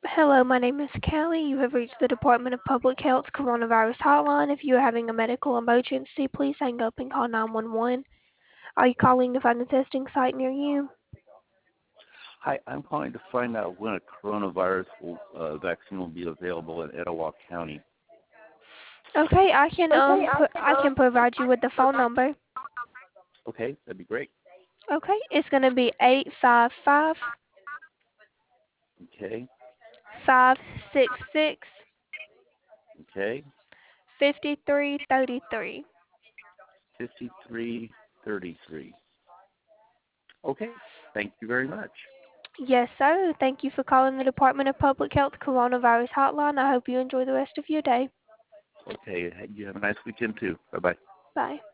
Hello, my name is Kelly. You have reached the Department of Public Health Coronavirus Hotline. If you are having a medical emergency, please hang up and call 911. Are you calling to find a testing site near you? Hi, I'm calling to find out when a vaccine will be available in Etowah County. Okay, I can provide you with the phone number. Okay, that'd be great. Okay, it's going to be 855 Okay, 566 okay, 5333. 5333. Okay, thank you very much. Yes, sir. Thank you for calling the Department of Public Health Coronavirus Hotline. I hope you enjoy the rest of your day. Okay, you have a nice weekend too. Bye-bye. Bye.